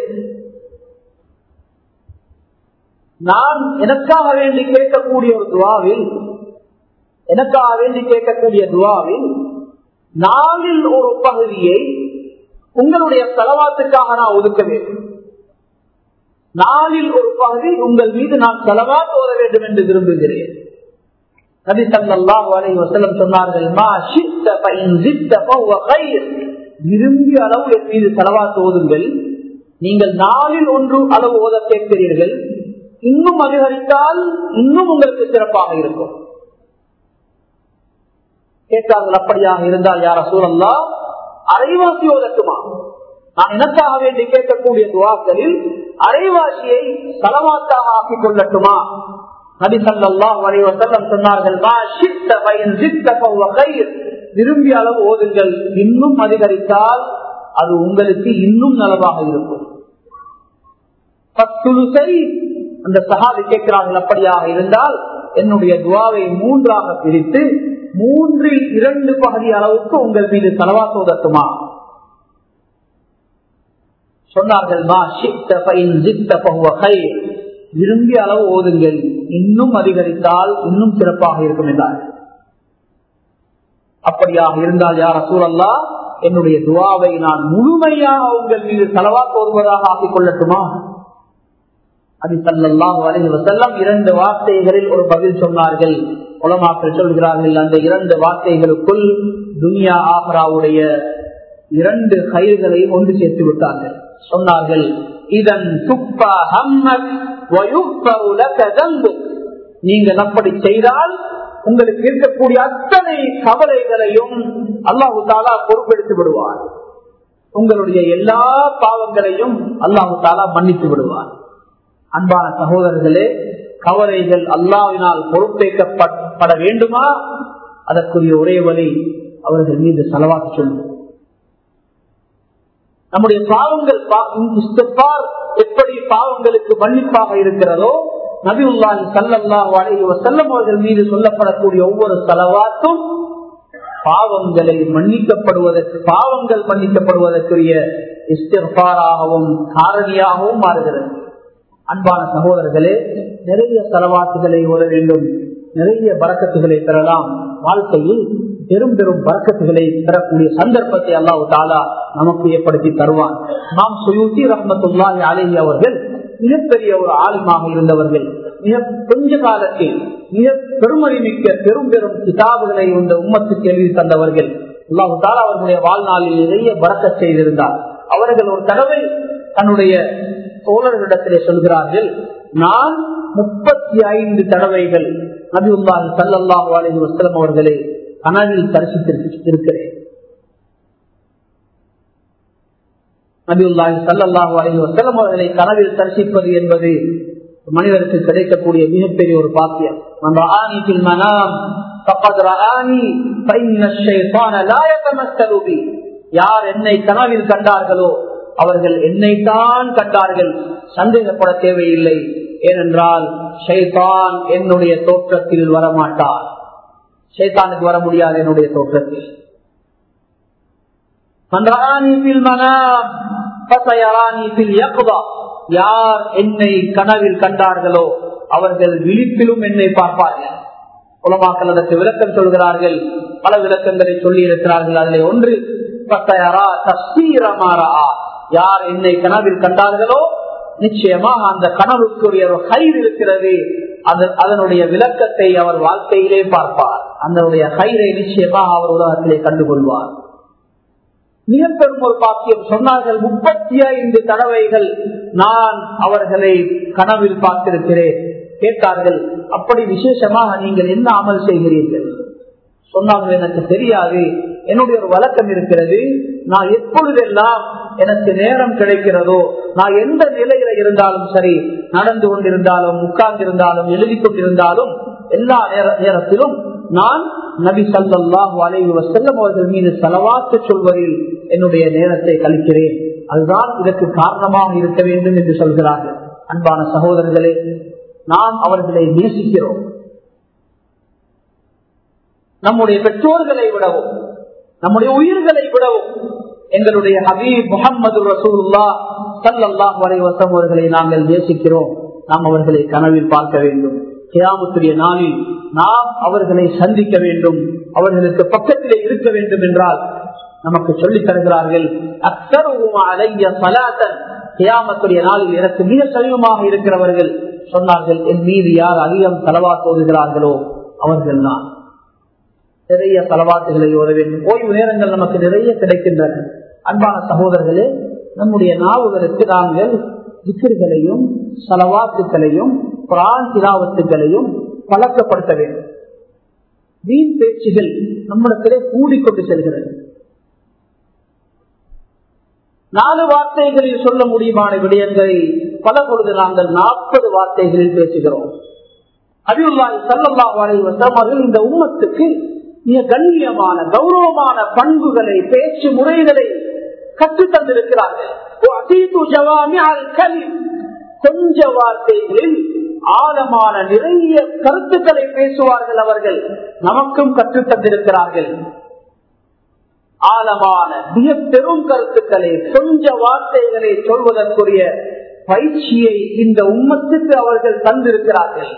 நான் எனக்காக வேண்டி கேட்கக்கூடிய ஒரு துஆவில் எனக்காக வேண்டி கேட்கக்கூடிய துஆவில் நாளில் ஒரு பகுதியை உங்களுடைய ஸலவாத்துக்காக நான் ஒதுக்க வேண்டும். நாளில் ஒரு பகுதி உங்கள் மீது நான் ஸலவாத் ஓத வேண்டும் என்று விரும்புகிறேன். நபி ஸல்லல்லாஹு அலைஹி வஸல்லம் சொன்னார்கள், மா ஷித்த ஃபஇன் ஜித்த ஃபஹுவ கைர். விரும்பிய அளவு என் மீது ஸலவாத் ஓதுங்கள். நீங்கள் நாளில் ஒன்று அளவு ஓத கேட்கிறீர்கள், இன்னும் அதிகரித்தால் இன்னும் உங்களுக்கு சிறப்பாக இருக்கும். கேட்டார்கள், அப்படியாக இருந்தால் யா ரசூலல்லாஹ், அரைவாசி ஓதட்டுமா? நான் எனக்காக வேண்டி கேட்கக்கூடிய துஆக்களில் அரைவாசியை ஸலவாத்தாக ஆக்கிக் கொள்ளட்டுமா? நபி ஸல்லல்லாஹு அலைஹி வஸல்லம் சொன்னார்கள், மா ஷித்த ஃபஇன் ஜித்த ஃபஹுவ கைர். விரும்பிய அளவு ஓதுங்கள், இன்னும் அதிகரித்தால் அது உங்களுக்கு இன்னும் நலவாக இருக்கும். அந்த சஹாபி கேட்கிறார்கள், அப்படியாக இருந்தால் என்னுடைய துஆவை மூன்றாக பிரித்து மூன்றில் இரண்டு பகுதி அளவுக்கு உங்கள் மீது ஸலவாத் ஓதட்டுமா? சொன்னார்கள், மா ஷித்த ஃபஇன் ஜித்த ஃபஹுவ கைர். விரும்பிய அளவு ஓதுங்கள், இன்னும் அதிகரித்தால் இன்னும் சிறப்பாக இருக்கும் என்றார். அப்படியாக இருந்தால் யா ரசூலல்லாஹ், என்னுடைய துஆவை நான் முழுமையாக உங்கள் மீது ஸலவாத் ஓதுவதாக ஆக்கிக் கொள்ளட்டுமா? நபி ஸல்லல்லாஹு அலைஹி வஸல்லம் இரண்டு வார்த்தைகளில் ஒரு பதில் சொன்னார்கள். உலமாக்கள் சொல்கிறார்கள், அந்த இரண்டு வார்த்தைகளுக்குள் துனியா ஆஹிராவுடைய இரண்டு கயிறுகளை ஒன்று சேர்த்து விட்டார்கள். சொன்னார்கள், இதன் துப்பா ஹம்மக் வ யுஃபரு லக தம்புக். நீங்கள் அப்படி செய்தால் உங்களுக்கு இருக்கக்கூடிய அத்தனை கவலைகளையும் அல்லாஹு தஆலா பொறுப்பெடுத்து விடுவார். உங்களுடைய எல்லா பாவங்களையும் அல்லாஹு தஆலா மன்னித்து விடுவார். அன்பான சகோதரர்களே, கவலைகள் அல்லாஹ்வினால் பொறுப்பேற்கப்பட வேண்டுமா? அதற்குரிய ஒரே வழி அவர்கள் மீது ஸலவாத் சொல்லுவோம். நம்முடைய பாவங்கள் இஸ்திக்பார் எப்படி பாவங்களுக்கு மன்னிப்பாக இருக்கிறதோ, நபியுல்லாஹி ஸல்லல்லாஹு அலைஹி வஸல்லம் அவர்கள் மீது சொல்லப்படக்கூடிய ஒவ்வொரு ஸலவாத்தும் பாவங்களை மன்னிக்கப்படுவதற்கு பாவங்கள் மன்னிக்கப்படுவதற்குரிய இஸ்திக்பாராகவும் காரணியாகவும் மாறுகிறது. அன்பான சகோதரர்களே, நிறைய ஸலவாத்துகளை ஓத வேண்டும், நிறைய பரக்கத்துகளை பெறலாம். வாழ்க்கையில் பெரும் பெரும் பரக்கத்துகளை பெறக்கூடிய சந்தர்ப்பத்தை அல்லாஹ் தஆலா நமக்கு ஏற்படுத்தி தருவான். இமாம் சுயூத்தி ரஹ்மத்துல்லாஹி அலைஹி அவர்கள் மிகப்பெரிய ஒரு ஆலிமாக இருந்தவர்கள். மிக கொஞ்ச காலத்தில் மிக பெருமதி மிக்க பெரும் பெரும் கிதாபுகளை இந்த உம்மத்துக்கு எழுதி தந்தவர்கள். அல்லாஹ் தஆலா அவர்களுடைய வாழ்நாளில் நிறைய பரக்கத் செய்திருந்தார். அவர்கள் ஒரு தடவை தன்னுடைய தோழர்களிடத்திலே சொல்கிறார்கள், நான் முப்பத்தி ஐந்து தடவைகள் நபியுல்லாஹி ஸல்லல்லாஹு அலைஹி வஸல்லம் அவர்களை கனவில் தரிசித்திருக்கிறேன். நபியுல்லாஹி ஸல்லல்லாஹு அலைஹி வஸல்லம் அவர்களை கனவில் தரிசிப்பது என்பது மனிதருக்கு கிடைக்கக்கூடிய மிகப்பெரிய ஒரு பாக்கியம். மன் ரஆனி ஃபில் மனாம் ஃபகத் ரஆனி ஃபஇன்ன ஷைத்தான லா யதமஸ்ஸலு பி. யார் என்னை கனவில் கண்டார்களோ அவர்கள் என்னைத்தான் கண்டார்கள், சந்தேகப்பட தேவையில்லை. ஏனென்றால் ஷைத்தான் என்னுடைய தோற்றத்தில் வரமாட்டார். ஷைத்தானுக்கு வர முடியாது என்னுடைய தோற்றத்தில். யார் என்னை கனவில் கண்டார்களோ அவர்கள் விழிப்பிலும் என்னை பார்ப்பார்கள். உலமாக்கள் அதற்கு விளக்கம் சொல்கிறார்கள், பல விளக்கங்களை சொல்லி இருக்கிறார்கள். அதில் ஒன்று, யார் என்னை கனவில் கண்டார்களோ நிச்சயமாக அந்த கனவுக்குரிய ஒரு கயிறு இருக்கிறது, அதனுடைய விளக்கத்தை அவர் வாழ்க்கையிலே பார்ப்பார். அதனுடைய கயிறை நிச்சயமாக அவர் உலகத்திலே கண்டுகொள்வார். மிக பெரும் ஒரு பாக்கியம். சொன்னார்கள், முப்பத்தி ஐந்து தடவைகள் நான் அவர்களை கனவில் பார்த்திருக்கிறேன். கேட்டார்கள், அப்படி விசேஷமாக நீங்கள் என்ன அமல் செய்கிறீர்கள்? சொன்னார்கள், எனக்கு தெரியாது, என்னுடைய ஒரு வழக்கம் இருக்கிறது, நான் எப்பொழுதெல்லாம் எனக்கு நேரம் கிடைக்கிறதோ, நான் எந்த நிலையில இருந்தாலும் சரி, நடந்து கொண்டிருந்தாலும் உட்கார்ந்து இருந்தாலும் எழுதி கொண்டிருந்தாலும் எல்லா நேரத்திலும் நான் நபி ஸல்லல்லாஹு அலைஹி வஸல்லம் அவர்கள் மீது ஸலவாத் சொல்வதில் என்னுடைய நேரத்தை கழிக்கிறேன். அதுதான் இதற்கு காரணமாக இருக்க வேண்டும் என்று சொல்கிறார்கள். அன்பான சகோதரர்களே, நாம் அவர்களை நேசிக்கிறோம். நம்முடைய பெற்றோர்களை விடவும் நம்முடைய உயிர்களை விடவும் எங்களுடைய ஹபீப் முஹம்மது ரசூலுல்லாஹ் ஸல்லல்லாஹு அலைஹி வஸல்லம் அவர்களை நாங்கள் நேசிக்கிறோம். நாம் அவர்களை கனவில் பார்க்க வேண்டும். கியாமத்துடைய நாளில் நாம் அவர்களை சந்திக்க வேண்டும், அவர்களுக்கு பக்கத்திலே இருக்க வேண்டும் என்றால் நமக்கு சொல்லித் தருகிறார்கள், அக்ஸருஹும் அலைய ஸலாத்தன். கியாமத்துடைய நாளில் எனக்கு மிக சமீபமாக இருக்கிறவர்கள் சொன்னார்கள், என் மீது யார் அதிகம் ஸலவாத் ஓதுகிறார்களோ அவர்கள் தான். நிறைய ஸலவாத்துகளை ஓத வேண்டும். ஓய்வு நேரங்கள் நமக்கு நிறைய கிடைக்கின்றன. அன்பான சகோதரர்களே, நம்முடைய நாவுகளுக்கு நாங்கள் திக்ர்களையும் ஸலவாத்துகளையும் குர்ஆன் திலாவத்துகளையும் பழக்கப்படுத்த வேண்டும். வீண் பேச்சுகள் நம்மிடத்திலே கூடிக்கொண்டு செல்கிறது. நாலு வார்த்தைகளில் சொல்ல முடியுமான விடயங்களை பல பொழுது நாங்கள் நாற்பது வார்த்தைகளில் பேசுகிறோம். நபியுல்லாஹி ஸல்லல்லாஹு அலைஹி வஸல்லம் அவர்கள் இந்த உம்மத்துக்கு மிக கண்ணியமான கௌரவமான பண்புகளை, பேச்சு முறைகளை கற்றுத் தந்திருக்கிறார்கள். கொஞ்ச வார்த்தைகளில் ஆழமான நிறைய கருத்துக்களை பேசுவார்கள். அவர்கள் நமக்கும் கற்றுத் தந்திருக்கிறார்கள். ஆழமான மிக பெரும் கருத்துக்களை, கொஞ்ச வார்த்தைகளை சொல்வதற்குரிய பயிற்சியை இந்த உம்மத்துக்கு அவர்கள் தந்திருக்கிறார்கள்.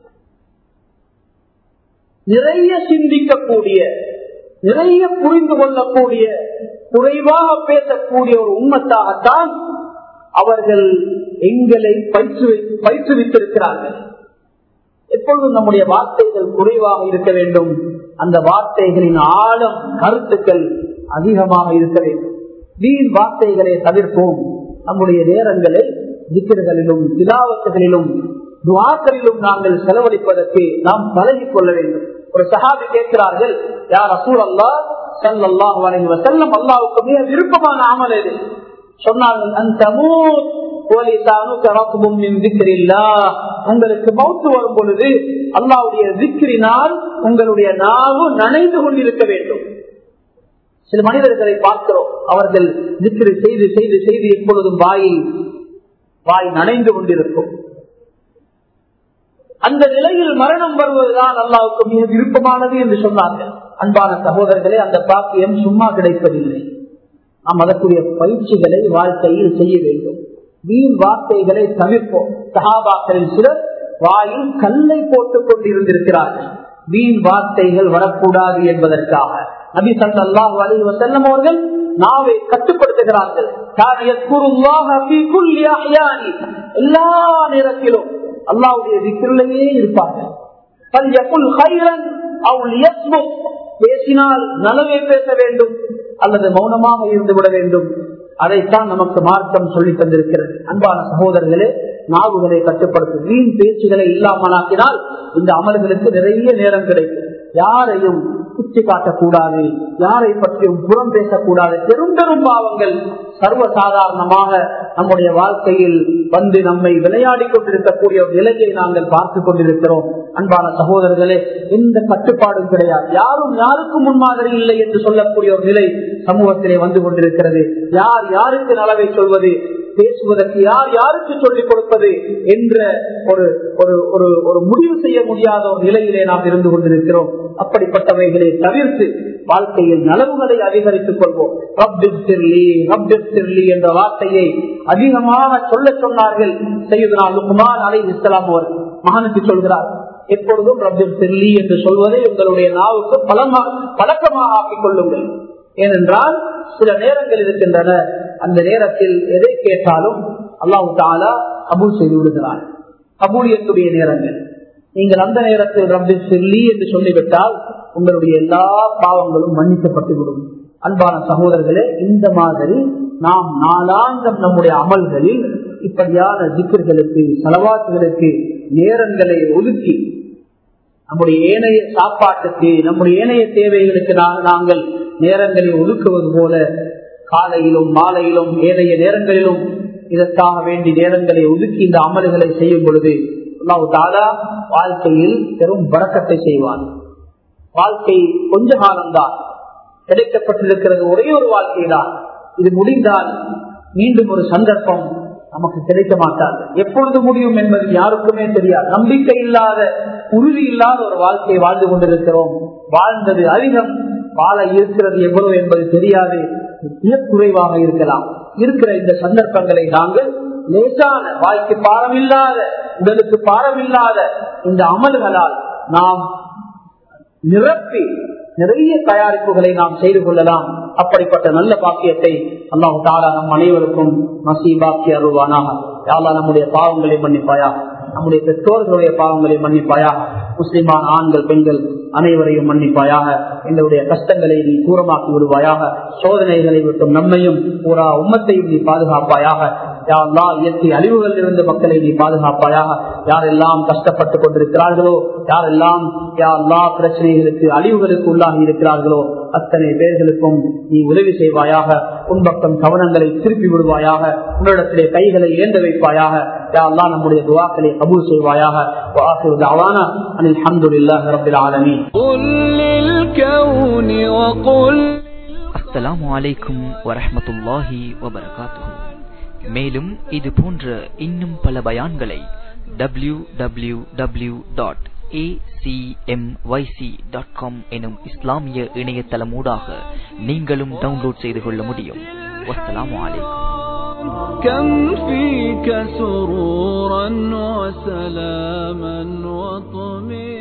நிறைய சிந்திக்கக்கூடிய, நிறைய புரிந்து கொள்ளக்கூடிய, குறைவாக பேசக்கூடிய ஒரு உம்மத்தாகத்தான் அவர்கள் எங்களை பயிற்றுவித்திருக்கிறார்கள். எப்பொழுதும் நம்முடைய வார்த்தைகள் குறைவாக இருக்க வேண்டும். அந்த வார்த்தைகளின் ஆழம், கருத்துக்கள் அதிகமாக இருக்க வேண்டும். வீண் வார்த்தைகளை தவிர்ப்போம். நம்முடைய நேரங்களை திக்ர்களிலும் திலாவத்துகளிலும் துஆக்களிலும் நாங்கள் செலவழிப்பதற்கு நாம் பழகிக் கொள்ள வேண்டும். ஒரு சஹாபி கேட்கிறார்கள், யா ரசூலல்லாஹ் ஸல்லல்லாஹு அலைஹி வஸல்லம், அல்லாஹ்வுக்கு மிக விருப்பமான அமல் எது? சொன்னார்கள், அன்தமூத் வலிசானுக ரத்பும் மின் திக்ரில்லாஹ். உங்களுக்கு மௌத் வரும் பொழுது அல்லாஹ்வுடைய திக்ரினால் உங்களுடைய நாவு நனைந்து கொண்டிருக்க வேண்டும். சில மனிதர்களை பார்க்கிறோம், அவர்கள் திக்ர் செய்து செய்து செய்து எப்பொழுதும் வாயை வாய் நனைந்து கொண்டிருக்கும். அந்த நிலையில் மரணம் வருவதுதான் அல்லாஹ்வுக்கு மிக விருப்பமானது என்று சொன்னார்கள். அன்பான சகோதரர்களே, அந்த பாக்கியம் சும்மா கிடைப்பதில்லை. நாம் அதற்குரிய பயிற்சிகளை வாழ்க்கையில் செய்ய வேண்டும். வீண் வார்த்தைகளை தவிர்ப்போம். சஹாபாக்களில் சிலர் வாயில் கல்லை போட்டுக் கொண்டிருந்திருக்கிறார்கள், வீண் வார்த்தைகள் வரக்கூடாது என்பதற்காக. நபி ஸல்லல்லாஹு அலைஹி வஸல்லம் அவர்கள் நாவை கட்டுப்படுத்துகிறார்கள். எல்லா நேரத்திலும் அல்லாஹ்வுடைய திக்ரிலேயே இருப்பார்கள். பேசினால் நலவே பேச வேண்டும் அல்லது மௌனமாக இருந்து விட வேண்டும். அதைத்தான் நமக்கு மார்க்கம் சொல்லி தந்திருக்கிறது. அன்பான சகோதரர்களே, நாவுகளை கட்டுப்படுத்தும் வீண் பேச்சுகளை இல்லாமலாக்கினால் இந்த அமல்களுக்கு நிறைய நேரம் கிடைக்கும். யாரையும் குச்சி காட்டக்கூடாது, யாரை பற்றியும் புறம் பேசக்கூடாது. பெரும் பெரும் பாவங்கள் சர்வசாதாரணமாக நம்முடைய வாழ்க்கையில் வந்து நம்மை விளையாடி கொண்டிருக்கக்கூடிய ஒரு நிலையை நாங்கள் பார்த்து கொண்டிருக்கிறோம். அன்பான சகோதரர்களே, எந்த கட்டுப்பாடும் கிடையாது. யாரும் யாருக்கும் முன்மாதிரி இல்லை என்று சொல்லக்கூடிய ஒரு நிலை சமூகத்திலே வந்து கொண்டிருக்கிறது. யார் யாருக்கு நலவை சொல்வது, பேசுவதற்கு யார் யாருக்கு சொல்லிக் கொடுப்பது என்ற ஒரு ஒரு முடிவு செய்ய முடியாத ஒரு நிலையிலே நாம் இருந்து கொண்டிருக்கிறோம். அப்படிப்பட்டவைகளை தவிர்த்து வாழ்க்கையில் நலவுகளை அதிகரித்துக் கொள்வோம். என்ற வார்த்தையை அதிகமாக சொல்ல சொன்னார்கள். சையதுனா லுக்மான் அலைஹிஸ்ஸலாம் அவர்கள் மகனுக்கு சொல்கிறார், எப்பொழுதும் ரப்பிர் சிர்லி என்று சொல்வதை உங்களுடைய நாவுக்கு பழக்கமாக ஆக்கிக் கொள்ளுங்கள். ஏனென்றால் சில நேரங்கள் இருக்கின்றன, அந்த நேரத்தில் எதை கேட்டாலும் அல்லாஹ் தஆலா கபூல் செய்து விடுகிறார். கபூலியத்துடைய நேரங்கள். நீங்கள் அந்த நேரத்தில் ரப்பிர் சிர்லி என்று சொல்லிவிட்டால் உங்களுடைய எல்லா பாவங்களும் மன்னிக்கப்பட்டு விடும். அன்பான சகோதரர்களே, இந்த மாதிரி நாம் நாளாந்தம் நம்முடைய அமல்களில் இப்படியான திக்ர்களுக்கு, ஸலவாத்துகளுக்கு நேரங்களை ஒதுக்கி நம்முடைய ஏனைய சாப்பாட்டுக்கு, நம்முடைய ஏனைய தேவைகளுக்கு நாங்கள் நேரங்களை ஒதுக்குவது போல காலையிலும் மாலையிலும் ஏனைய நேரங்களிலும் இதற்காக வேண்டி நேரங்களை ஒதுக்கி இந்த அமல்களை செய்யும் பொழுது அல்லாஹ் தஆலா வாழ்க்கையில் பெரும் பரக்கத்தை செய்வான். வாழ்க்கை கொஞ்ச காலம்தான் கிடைக்கப்பட்டிருக்கிறது, ஒரே ஒரு வாழ்க்கை தான். இது முடிந்தால் மீண்டும் ஒரு சந்தர்ப்பம் நமக்கு கிடைக்க மாட்டாது. எப்பொழுது முடியும் என்பது யாருக்குமே தெரியாது. நம்பிக்கை இல்லாத, உறுதி இல்லாத ஒரு வாழ்க்கையை வாழ்ந்து கொண்டிருக்கிறோம். வாழ்ந்தது அதிகம், வாழ இருக்கிறது எவ்வளவு என்பது தெரியாது, மிக குறைவாக இருக்கலாம். இருக்கிற இந்த சந்தர்ப்பங்களை நாங்கள் லேசான, வாய்க்கு பாரமில்லாத, உடலுக்கு பாரமில்லாத இந்த அமல்களால் நாம் நிரப்பி நிறைய தயாரிப்புகளை நாம் செய்து கொள்ளலாம். அப்படிப்பட்ட நல்ல பாக்கியத்தை அல்லாஹ் தஆலா நம் அனைவருக்கும் நசீபாக்கி அருள்வானாக. யா அல்லாஹ், நம்முடைய பாவங்களை மன்னிப்பாயா, நம்முடைய பெற்றோர்களுடைய பாவங்களை பாவங்களை மன்னிப்பாயாக. முஸ்லிமான ஆண்கள் பெண்கள் அனைவரையும் மன்னிப்பாயாக. எங்களுடைய கஷ்டங்களை நீ தூரமாக்கி விடுவாயாக. சோதனைகளை விட்டும் நம்மையும் பூரா உம்மத்தையும் நீ பாதுகாப்பாயாக. யா அல்லாஹ், இயற்கை அழிவுகளில் இருந்து மக்களை நீ பாதுகாப்பாயாக. யாரெல்லாம் கஷ்டப்பட்டுக் கொண்டிருக்கிறார்களோ, யாரெல்லாம் யா அல்லாஹ் பிரச்சனைகளுக்கு அழிவுகளுக்கு உள்ளாகி இருக்கிறார்களோ அத்தனை பேர்களுக்கும் நீ உதவி செய்வாயாக. உன்பக்கம் கவனங்களை திருப்பி விடுவாயாக. உன்னிடத்திலே கைகளை ஏந்த வைப்பாயாக. யா அல்லாஹ், நம்முடைய துஆக்களை கபூல் செய்வாயாக. வஆகிரு தஅவானா அனில் ஹம்துலில்லாஹி ரப்பில் ஆலமீன். அஸ்ஸலாமு அலைக்கும் வரஹ்மத்துல்லாஹி வபரகாத்துஹு. மேலும் இது போன்ற இன்னும் பல பயான்களை W W W dot A C M Y C dot com எனும் இஸ்லாமிய இணையதளமூடாக நீங்களும் டவுன்லோட் செய்து கொள்ள முடியும். வஸ்ஸலாமு அலைக்கும். كم فيك سرورا وسلاما وطمئنا